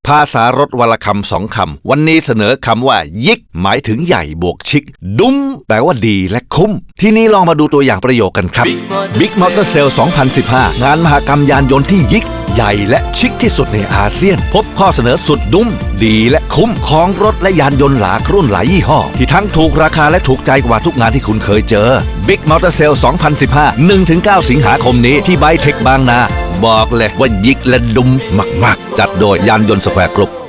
ภาษารถวลคำ2 คำวันนี้เสนอคำว่ายิกหมายถึงใหญ่บวกชิคดุ้มแปลว่าดีและคุ้มที่นี้ลองมาดูตัวอย่างประโยคกันครับ Big Motor Sale 2015 งานมหกรรมยานยนต์ที่ยิกใหญ่และชิคที่สุดในอาเซียนพบข้อเสนอสุดดุ้มดีและคุ้มของรถและยานยนต์หลากรุ่นหลายยี่ห้อที่ทั้งถูกราคาและถูกใจกว่าทุกงานที่คุณเคยเจอ Big Motor Sale 2015 1-9 สิงหาคมนี้ที่ไบเทคบางนาบอกเลยว่ายิกและดุ้มมากๆจัดโดยยานยนต์สแควร์กรุ๊ป